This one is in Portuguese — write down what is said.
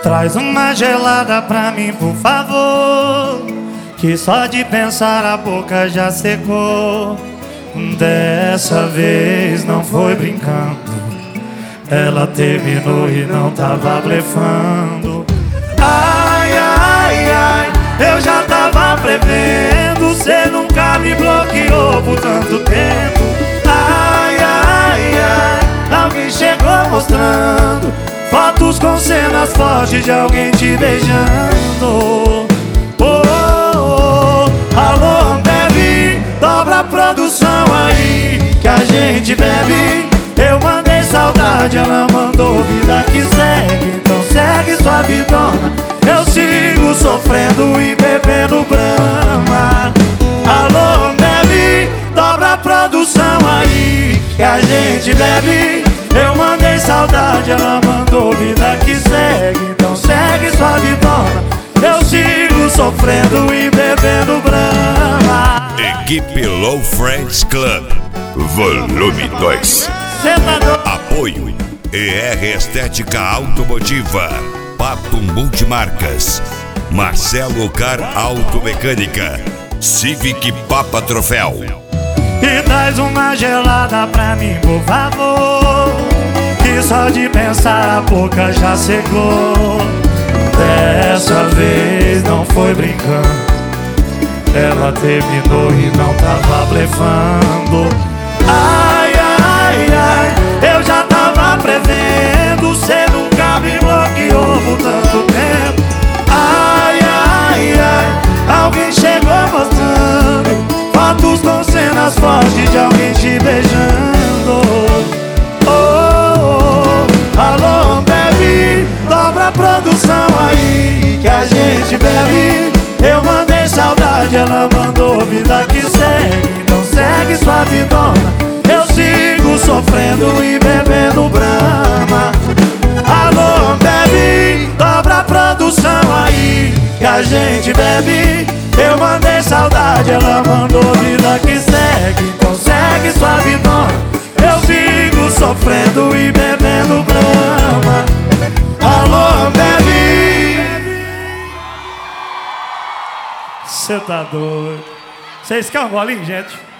Traz uma gelada pra mim, por favor, que só de pensar a boca já secou. Dessa vez não foi brincando, ela terminou e não tava blefando. Ai, ai, ai, eu já tava prevendo, cê nunca me bloqueou por tanto tempo. Ai, ai, ai, alguém chegou mostrando fotos com cenas fortes de alguém te beijando. Oh, oh, oh. Alô, Ambev, dobra a produção aí que a gente bebe. Eu mandei saudade, ela mandou vida que segue. Então segue sua vidona, eu sigo sofrendo e bebendo Brahma. Alô, Ambev, dobra a produção aí que a gente bebe. Eu mandei saudade, ela mandou vida que segue. Então segue sua vidona, eu sigo sofrendo e bebendo Brahma. Equipe Low Friends Club, volume 2. Apoio ER Estética Automotiva, Pato Multimarcas, Marcelo Car Automecânica, Civic Papa Troféu. E traz uma gelada pra mim, por favor, que só de pensar a boca já secou. Dessa vez não foi brincando, ela terminou e não tava blefando. Ai, ai, ai, eu já tava prevendo, cê nunca me bloqueou por tanto tempo. Ai, ai, ai, alguém chegou mostrando fotos com cenas fortes de alguém te beijando. Oh, oh, oh. Alô, Ambev, dobra a produção aí que a gente bebe. Eu mandei saudade, ela mandou vida que segue. Então segue sua vidona, eu sigo sofrendo e bebendo Brahma. Alô, Ambev, dobra a produção aí que a gente bebe. Eu mandei saudade, ela mandou vida que segue. Então segue sua vidona, eu sigo sofrendo e bebendo Brahma. Alô, Ambev. Cê tá doido. Vocês querem um golinho, gente?